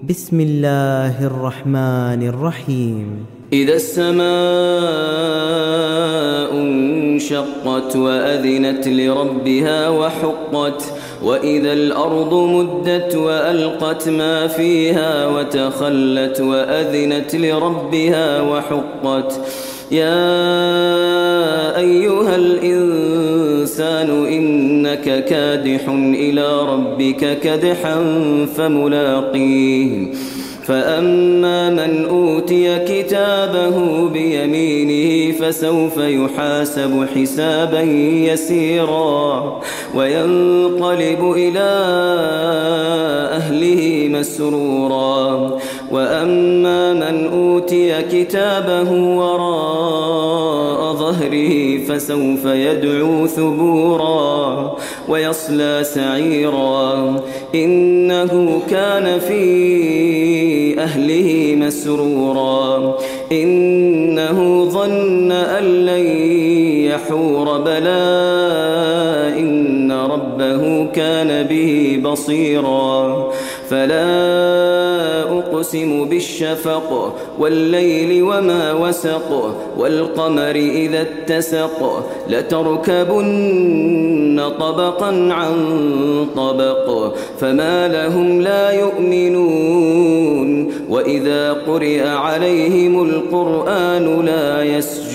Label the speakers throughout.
Speaker 1: بسم الله الرحمن الرحيم.
Speaker 2: إذا السماء انشقت وأذنت لربها وحقت وإذا الأرض مدت وألقت ما فيها وتخلت وأذنت لربها وحقت يا أيها الإنسان إنك كادح إلى ربك كدحا فملاقيه فأما من أوتي كتابه بيمينه فسوف يحاسب حسابا يسيرا وينقلب إلى أهله مسرورا وأما من أوتي كتابه وراء ظهره فسوف يدعو ثبورا ويصلى سعيرا إنه كان في أهله مسرورا إنه ظن أن لن يحور بلى إن ربه كان به بصيرا فلا أقسم بالشفق والليل وما وسق والقمر إذا اتسق لتركبن طبقا عن طبق فما لهم لا يؤمنون وإذا قرئ عليهم القرآن لا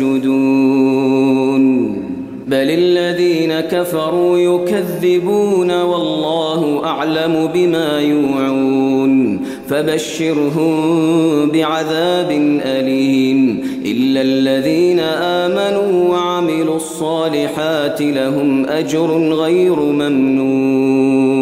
Speaker 2: يسجدون بل الذين كفروا يكذبون والله أعلم بما يوعون فبشرهم بعذاب أليم إلا الذين آمنوا وعملوا الصالحات لهم أجر غير ممنون.